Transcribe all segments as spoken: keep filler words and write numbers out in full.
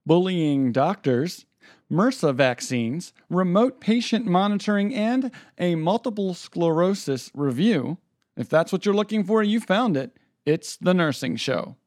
bullying doctors, MRSA vaccines, remote patient monitoring, and a multiple sclerosis review. If that's what you're looking for, you found it. It's The Nursing Show.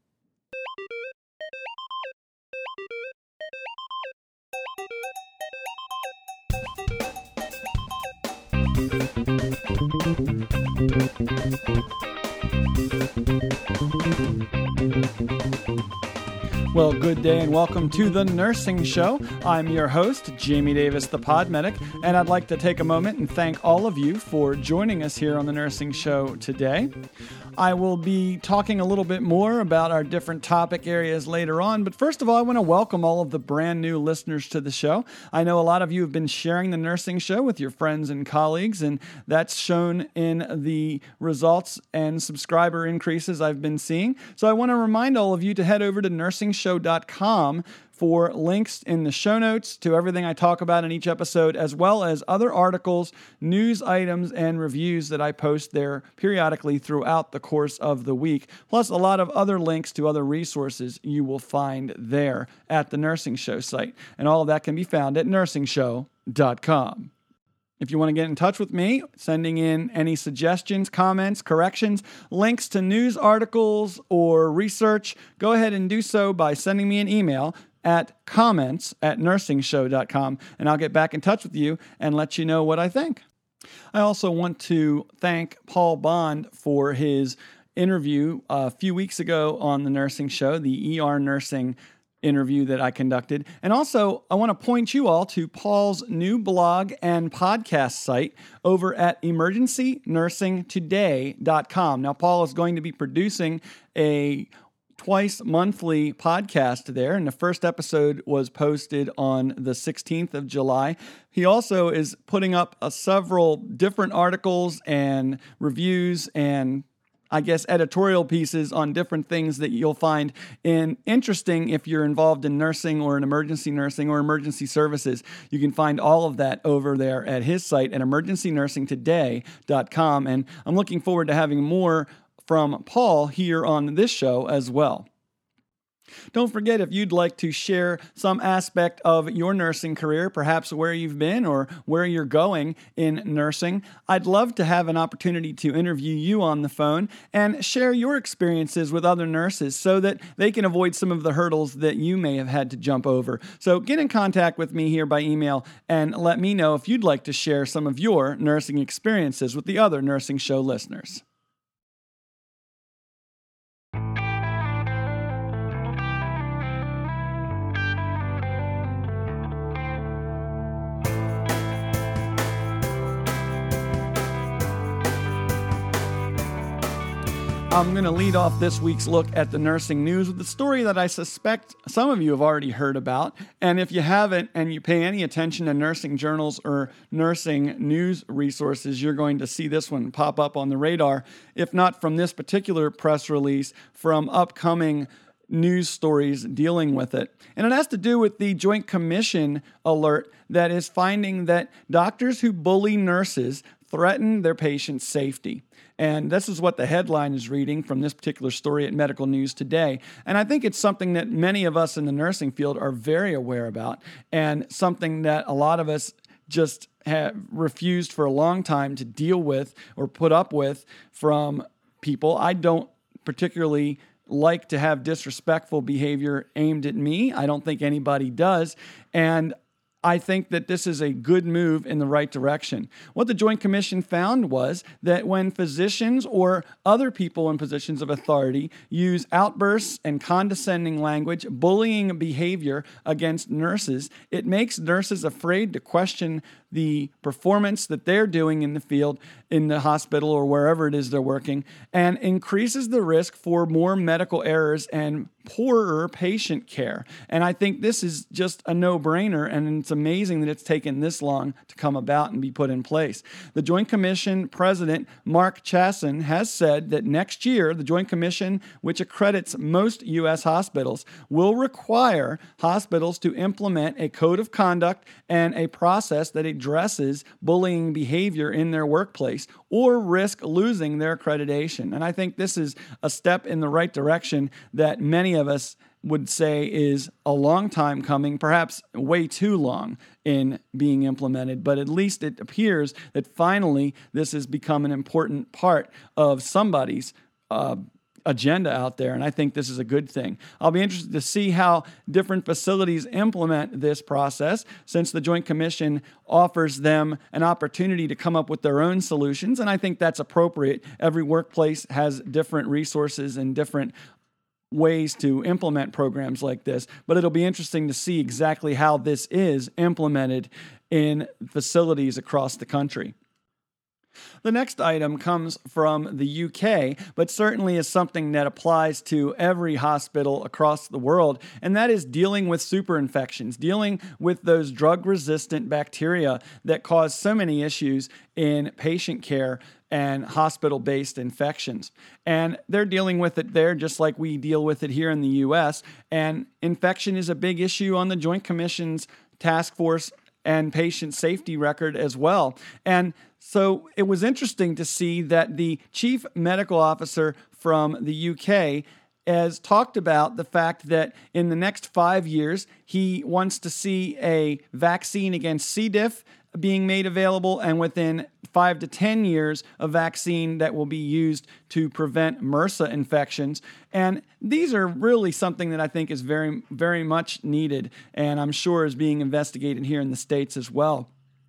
Well, good day and welcome to The Nursing Show. I'm your host, Jamie Davis, the Pod Medic, and I'd like to take a moment and thank all of you for joining us here on The Nursing Show today. I will be talking a little bit more about our different topic areas later on, but first of all, I want to welcome all of the brand new listeners to the show. I know a lot of you have been sharing The Nursing Show with your friends and colleagues, and that's shown in the results and subscriber increases I've been seeing. So I want to remind all of you to head over to nursing show dot com for links in the show notes to everything I talk about in each episode, as well as other articles, news items, and reviews that I post there periodically throughout the course of the week, plus a lot of other links to other resources you will find there at the Nursing Show site. And all of that can be found at nursing show dot com. If you want to get in touch with me, sending in any suggestions, comments, corrections, links to news articles, or research, go ahead and do so by sending me an email at comments at nursing show dot com, and I'll get back in touch with you and let you know what I think. I also want to thank Paul Bond for his interview a few weeks ago on The Nursing Show, the E R nursing interview that I conducted. And also, I want to point you all to Paul's new blog and podcast site over at emergency nursing today dot com. Now, Paul is going to be producing a twice monthly podcast there, and the first episode was posted on the sixteenth of July. He also is putting up uh, several different articles and reviews and I guess, editorial pieces on different things that you'll find in interesting if you're involved in nursing or in emergency nursing or emergency services. You can find all of that over there at his site at emergency nursing today dot com. And I'm looking forward to having more from Paul here on this show as well. Don't forget, if you'd like to share some aspect of your nursing career, perhaps where you've been or where you're going in nursing, I'd love to have an opportunity to interview you on the phone and share your experiences with other nurses so that they can avoid some of the hurdles that you may have had to jump over. So get in contact with me here by email and let me know if you'd like to share some of your nursing experiences with the other Nursing Show listeners. I'm going to lead off this week's look at the nursing news with a story that I suspect some of you have already heard about. And if you haven't and you pay any attention to nursing journals or nursing news resources, you're going to see this one pop up on the radar, if not from this particular press release, from upcoming news stories dealing with it. And it has to do with the Joint Commission alert that is finding that doctors who bully nurses threaten their patients' safety. And this is what the headline is reading from this particular story at Medical News Today. And I think it's something that many of us in the nursing field are very aware about, and something that a lot of us just have refused for a long time to deal with or put up with from people. I don't particularly like to have disrespectful behavior aimed at me. I don't think anybody does. And I think that this is a good move in the right direction. What the Joint Commission found was that when physicians or other people in positions of authority use outbursts and condescending language, bullying behavior against nurses, it makes nurses afraid to question the performance that they're doing in the field, in the hospital, or wherever it is they're working, and increases the risk for more medical errors and poorer patient care. And I think this is just a no-brainer, and it's amazing that it's taken this long to come about and be put in place. The Joint Commission President, Mark Chassin, has said that next year, the Joint Commission, which accredits most U S hospitals, will require hospitals to implement a code of conduct and a process that addresses bullying behavior in their workplace or risk losing their accreditation. And I think this is a step in the right direction that many of us would say is a long time coming, perhaps way too long in being implemented, but at least it appears that finally this has become an important part of somebody's uh, agenda out there, and I think this is a good thing. I'll be interested to see how different facilities implement this process, since the Joint Commission offers them an opportunity to come up with their own solutions, and I think that's appropriate. Every workplace has different resources and different ways to implement programs like this, but it'll be interesting to see exactly how this is implemented in facilities across the country. The next item comes from the U K, but certainly is something that applies to every hospital across the world, and that is dealing with superinfections, dealing with those drug-resistant bacteria that cause so many issues in patient care and hospital-based infections. And they're dealing with it there just like we deal with it here in the U S, and infection is a big issue on the Joint Commission's task force and patient safety record as well. And so it was interesting to see that the chief medical officer from the U K has talked about the fact that in the next five years, he wants to see a vaccine against C. diff being made available, and within five to ten years, a vaccine that will be used to prevent MRSA infections. And these are really something that I think is very, very much needed, and I'm sure is being investigated here in the States as well.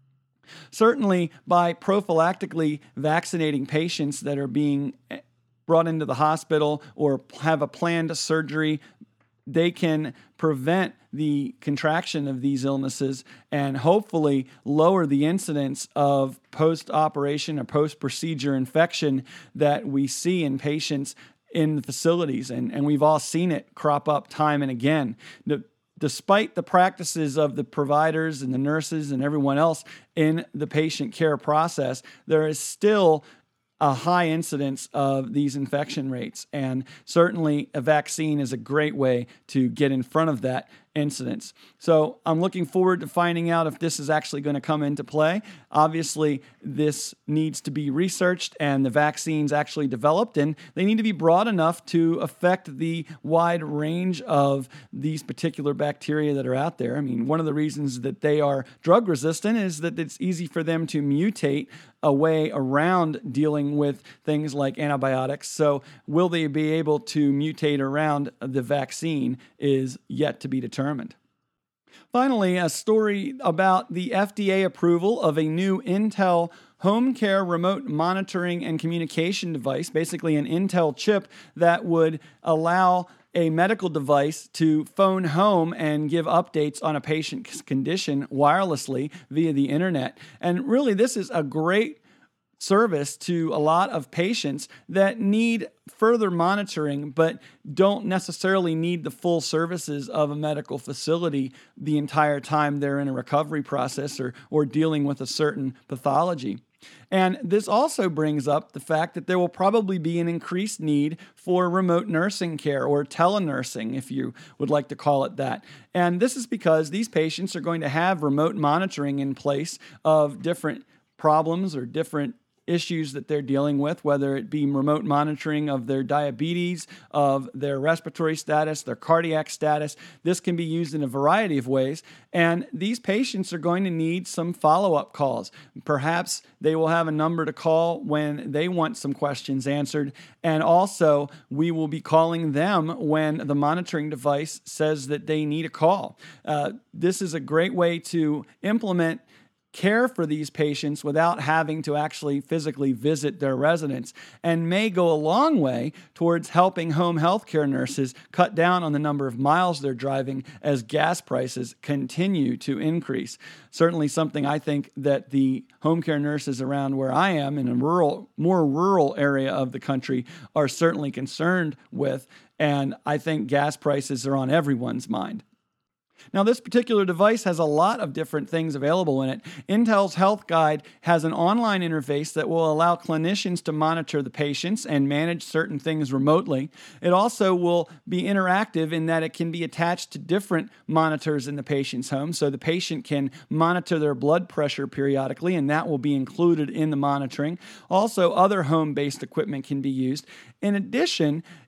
Certainly, by prophylactically vaccinating patients that are being brought into the hospital or have a planned surgery, they can prevent the contraction of these illnesses and hopefully lower the incidence of post-operation or post-procedure infection that we see in patients in the facilities. And, and we've all seen it crop up time and again. The, Despite the practices of the providers and the nurses and everyone else in the patient care process, there is still a high incidence of these infection rates. And certainly a vaccine is a great way to get in front of that incidence. So I'm looking forward to finding out if this is actually going to come into play. Obviously, this needs to be researched and the vaccines actually developed, and they need to be broad enough to affect the wide range of these particular bacteria that are out there. I mean, one of the reasons that they are drug resistant is that it's easy for them to mutate a way around dealing with things like antibiotics. So will they be able to mutate around the vaccine is yet to be determined. Finally, a story about the F D A approval of a new Intel home care remote monitoring and communication device, basically an Intel chip that would allow a medical device to phone home and give updates on a patient's condition wirelessly via the internet. And really, this is a great service to a lot of patients that need further monitoring but don't necessarily need the full services of a medical facility the entire time they're in a recovery process or, or dealing with a certain pathology. And this also brings up the fact that there will probably be an increased need for remote nursing care, or telenursing, if you would like to call it that. And this is because these patients are going to have remote monitoring in place of different problems or different issues that they're dealing with, whether it be remote monitoring of their diabetes, of their respiratory status, their cardiac status. This can be used in a variety of ways, and these patients are going to need some follow-up calls. Perhaps they will have a number to call when they want some questions answered, and also we will be calling them when the monitoring device says that they need a call. Uh, this is a great way to implement care for these patients without having to actually physically visit their residence, and may go a long way towards helping home healthcare nurses cut down on the number of miles they're driving as gas prices continue to increase. Certainly something I think that the home care nurses around where I am in a rural, more rural area of the country are certainly concerned with, and I think gas prices are on everyone's mind. Now, this particular device has a lot of different things available in it. Intel's Health Guide has an online interface that will allow clinicians to monitor the patients and manage certain things remotely. It also will be interactive in that it can be attached to different monitors in the patient's home, so the patient can monitor their blood pressure periodically, and that will be included in the monitoring. Also, other home-based equipment can be used. In addition,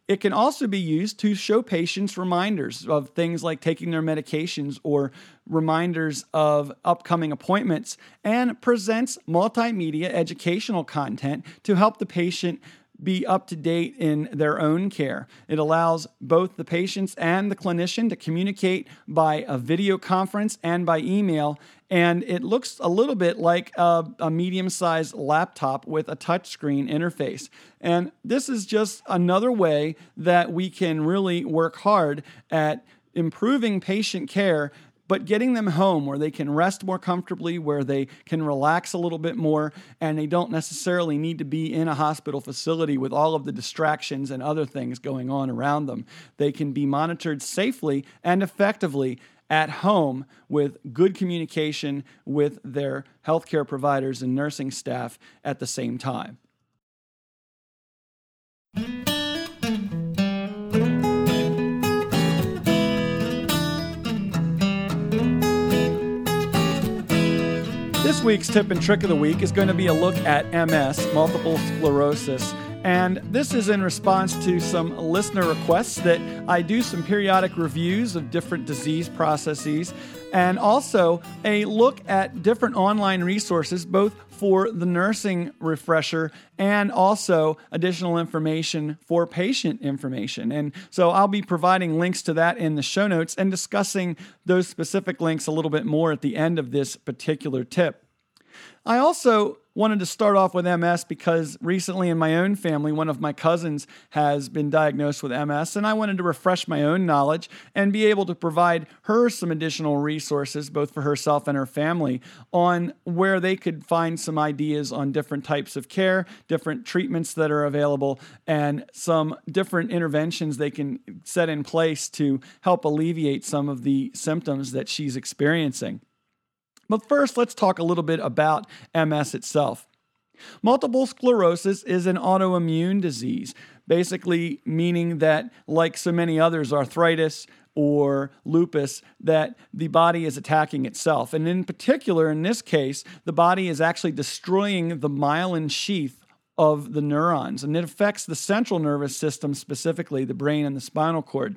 It can also be used to show patients reminders of things like taking their medications or reminders of upcoming appointments, and presents multimedia educational content to help the patient be up to date in their own care. It allows both the patients and the clinician to communicate by a video conference and by email, and it looks a little bit like a, a medium-sized laptop with a touchscreen interface. And this is just another way that we can really work hard at improving patient care, but getting them home where they can rest more comfortably, where they can relax a little bit more, and they don't necessarily need to be in a hospital facility with all of the distractions and other things going on around them. They can be monitored safely and effectively at home with good communication with their healthcare providers and nursing staff at the same time. This week's tip and trick of the week is going to be a look at M S, multiple sclerosis. And this is in response to some listener requests that I do some periodic reviews of different disease processes, and also a look at different online resources, both for the nursing refresher and also additional information for patient information. And so I'll be providing links to that in the show notes and discussing those specific links a little bit more at the end of this particular tip. I also wanted to start off with M S because recently in my own family, one of my cousins has been diagnosed with M S, and I wanted to refresh my own knowledge and be able to provide her some additional resources, both for herself and her family, on where they could find some ideas on different types of care, different treatments that are available, and some different interventions they can set in place to help alleviate some of the symptoms that she's experiencing. But first, let's talk a little bit about M S itself. Multiple sclerosis is an autoimmune disease, basically meaning that, like so many others, arthritis or lupus, that the body is attacking itself. And in particular, in this case, the body is actually destroying the myelin sheath of the neurons, and it affects the central nervous system, specifically the brain and the spinal cord.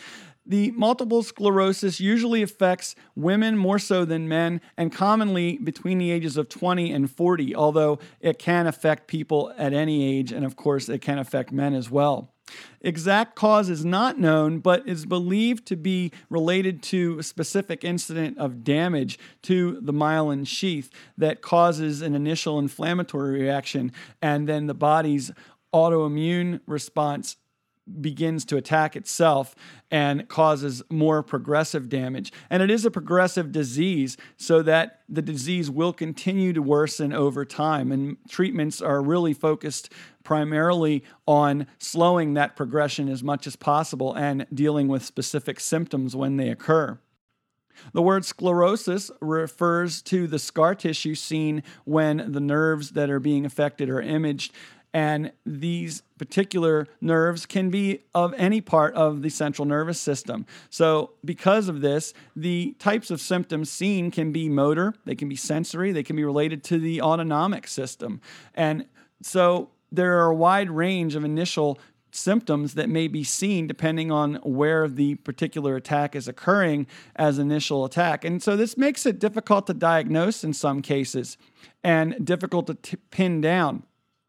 The multiple sclerosis usually affects women more so than men, and commonly between the ages of twenty and forty, although it can affect people at any age, and of course it can affect men as well. Exact cause is not known, but is believed to be related to a specific incident of damage to the myelin sheath that causes an initial inflammatory reaction, and then the body's autoimmune response begins to attack itself and causes more progressive damage. And it is a progressive disease, so that the disease will continue to worsen over time. And treatments are really focused primarily on slowing that progression as much as possible and dealing with specific symptoms when they occur. The word sclerosis refers to the scar tissue seen when the nerves that are being affected are imaged. And these particular nerves can be of any part of the central nervous system. So because of this, the types of symptoms seen can be motor, they can be sensory, they can be related to the autonomic system. And so there are a wide range of initial symptoms that may be seen depending on where the particular attack is occurring as initial attack. And so this makes it difficult to diagnose in some cases and difficult to t- pin down.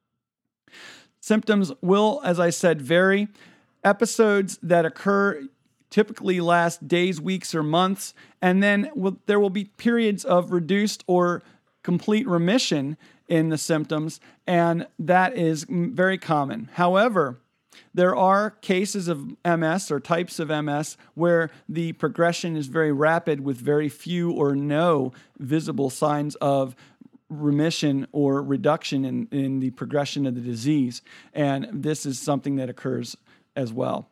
Symptoms will, as I said, vary. Episodes that occur typically last days, weeks, or months, and then will, there will be periods of reduced or complete remission in the symptoms, and that is very common. However, there are cases of M S or types of M S where the progression is very rapid with very few or no visible signs of remission or reduction in, in the progression of the disease. And this is something that occurs as well.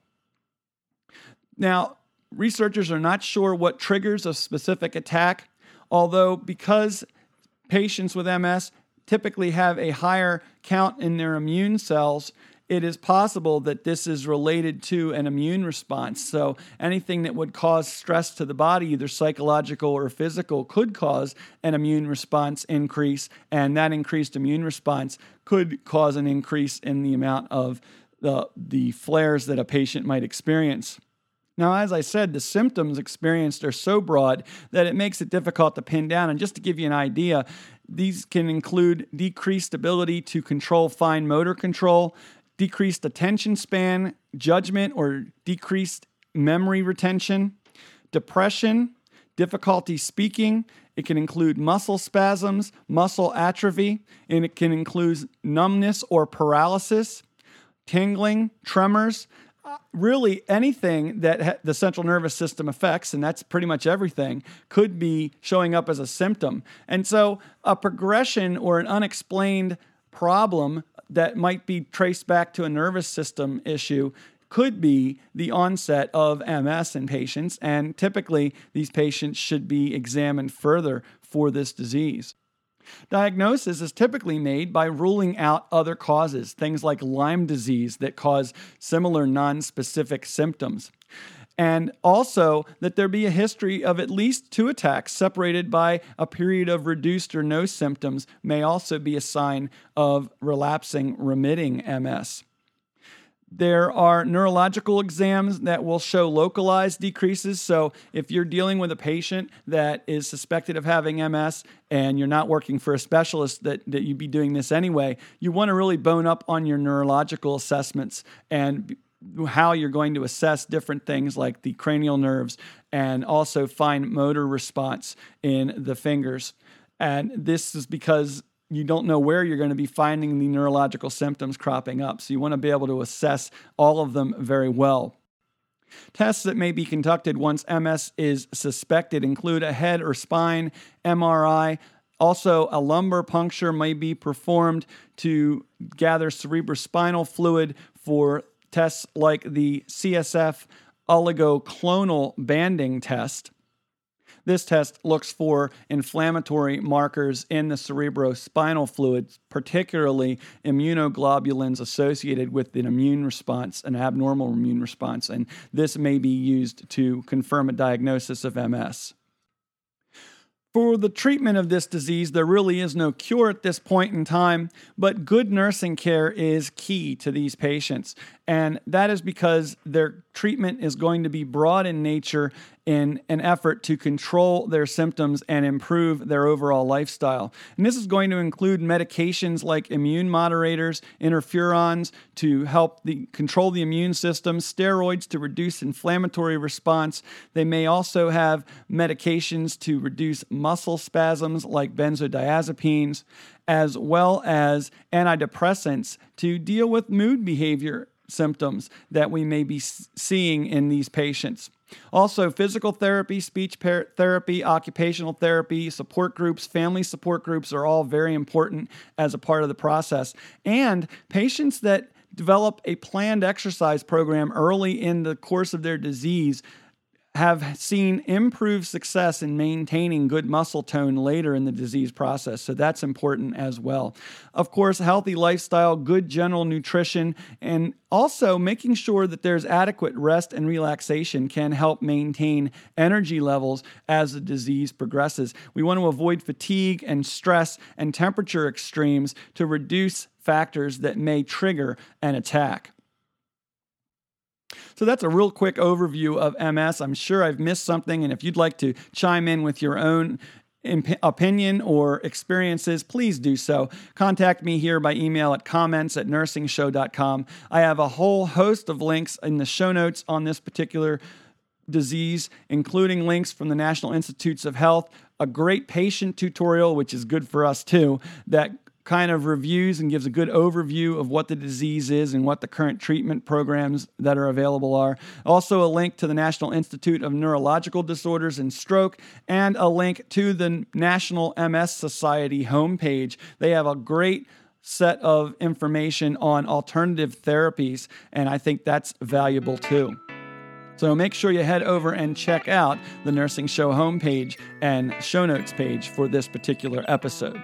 Now, researchers are not sure what triggers a specific attack, although because patients with M S typically have a higher count in their immune cells, it is possible that this is related to an immune response. So anything that would cause stress to the body, either psychological or physical, could cause an immune response increase, and that increased immune response could cause an increase in the amount of the, the flares that a patient might experience. Now, as I said, the symptoms experienced are so broad that it makes it difficult to pin down. And just to give you an idea, these can include decreased ability to control fine motor control, decreased attention span, judgment or decreased memory retention, depression, difficulty speaking. It can include muscle spasms, muscle atrophy, and it can include numbness or paralysis, tingling, tremors, really anything that ha- the central nervous system affects, and that's pretty much everything, could be showing up as a symptom. And so a progression or an unexplained problem that might be traced back to a nervous system issue could be the onset of M S in patients, and typically these patients should be examined further for this disease. Diagnosis is typically made by ruling out other causes, things like Lyme disease that cause similar non-specific symptoms. And also that there be a history of at least two attacks separated by a period of reduced or no symptoms may also be a sign of relapsing, remitting M S. There are neurological exams that will show localized decreases. So if you're dealing with a patient that is suspected of having M S and you're not working for a specialist that, that you'd be doing this anyway, you want to really bone up on your neurological assessments and how you're going to assess different things like the cranial nerves and also fine motor response in the fingers. And this is because you don't know where you're going to be finding the neurological symptoms cropping up. So you want to be able to assess all of them very well. Tests that may be conducted once M S is suspected include a head or spine M R I. Also, a lumbar puncture may be performed to gather cerebrospinal fluid for tests like the C S F oligoclonal banding test. This test looks for inflammatory markers in the cerebrospinal fluid, particularly immunoglobulins associated with an immune response, an abnormal immune response, and this may be used to confirm a diagnosis of M S. For the treatment of this disease, there really is no cure at this point in time, but good nursing care is key to these patients. And that is because their treatment is going to be broad in nature in an effort to control their symptoms and improve their overall lifestyle. And this is going to include medications like immune moderators, interferons to help the, control the immune system, steroids to reduce inflammatory response. They may also have medications to reduce muscle spasms like benzodiazepines, as well as antidepressants to deal with mood behavior symptoms that we may be seeing in these patients. Also, physical therapy, speech therapy, occupational therapy, support groups, family support groups are all very important as a part of the process. And patients that develop a planned exercise program early in the course of their disease have seen improved success in maintaining good muscle tone later in the disease process. So that's important as well. Of course, healthy lifestyle, good general nutrition, and also making sure that there's adequate rest and relaxation can help maintain energy levels as the disease progresses. We want to avoid fatigue and stress and temperature extremes to reduce factors that may trigger an attack. So that's a real quick overview of M S. I'm sure I've missed something, and if you'd like to chime in with your own imp- opinion or experiences, please do so. Contact me here by email at comments at nursing show dot com. I have a whole host of links in the show notes on this particular disease, including links from the National Institutes of Health, a great patient tutorial, which is good for us too, that kind of reviews and gives a good overview of what the disease is and what the current treatment programs that are available are. Also a link to the National Institute of Neurological Disorders and Stroke, and a link to the National M S Society homepage. They have a great set of information on alternative therapies, and I think that's valuable too. So make sure you head over and check out the Nursing Show homepage and show notes page for this particular episode.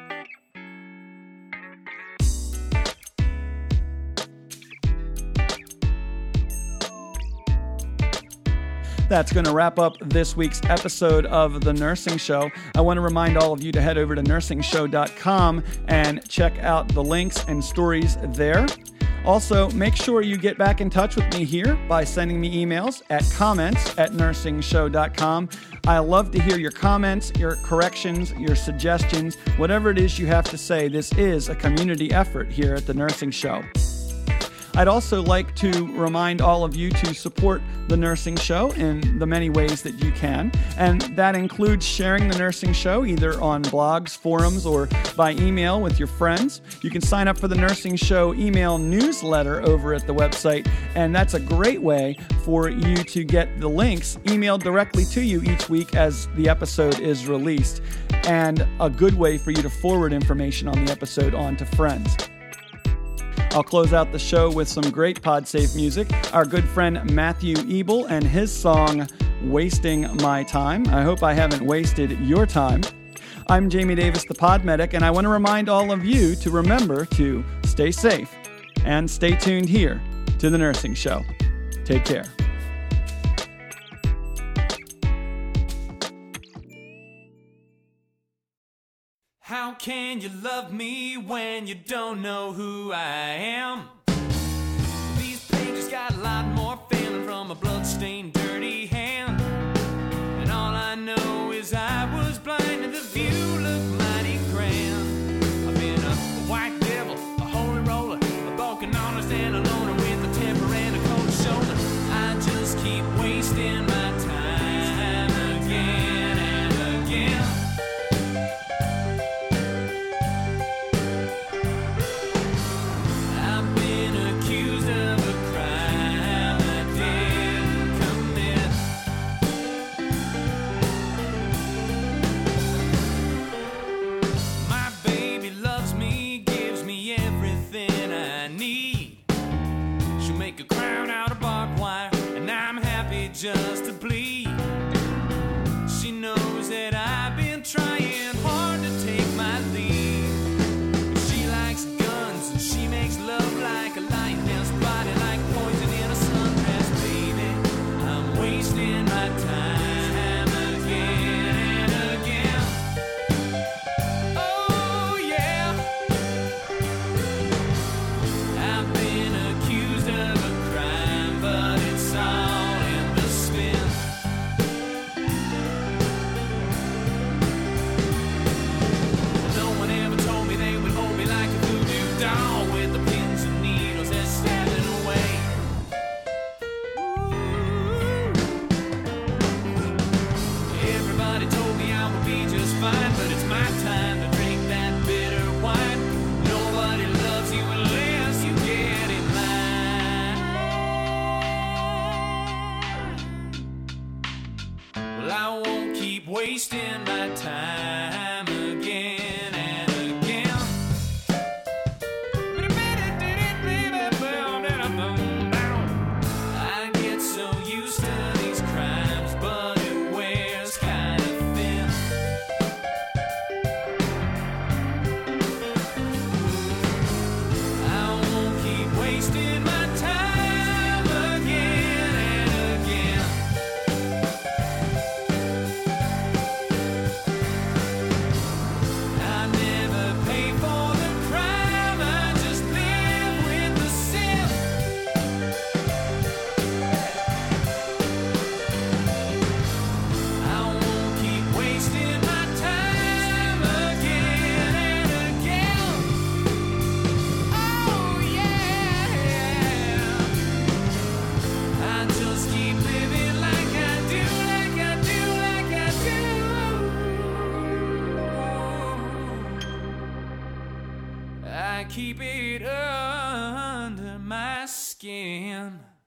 That's going to wrap up this week's episode of The Nursing Show. I want to remind all of you to head over to nursing show dot com and check out the links and stories there. Also, make sure you get back in touch with me here by sending me emails at comments at nursing show dot com. I love to hear your comments, your corrections, your suggestions, whatever it is you have to say. This is a community effort here at The Nursing Show. I'd also like to remind all of you to support The Nursing Show in the many ways that you can, and that includes sharing The Nursing Show either on blogs, forums, or by email with your friends. You can sign up for The Nursing Show email newsletter over at the website, and that's a great way for you to get the links emailed directly to you each week as the episode is released, and a good way for you to forward information on the episode on to friends. I'll close out the show with some great PodSafe music. Our good friend Matthew Ebel and his song, Wasting My Time. I hope I haven't wasted your time. I'm Jamie Davis, the Pod Medic, and I want to remind all of you to remember to stay safe and stay tuned here to The Nursing Show. Take care. How can you love me when you don't know who I am? These pages got a lot more feeling from a bloodstained, dirty hand. And all I know is I was blind and the view looked mighty grand. I've been a white devil, a holy roller, a broken honest and a loner with a temper and a cold shoulder. I just keep wasting my time again and again. Just to bleed. She knows that I've been trying hard to take my lead. She likes guns and she makes love like a lighthouse body, like poison in a sundress, baby. I'm wasting my time again and again. Oh yeah, I've been accused of a crime, but it's all wasting my time again and again. I get so used to these crimes, but it wears kind of thin. I won't keep wasting my time again and again. I keep it under my skin.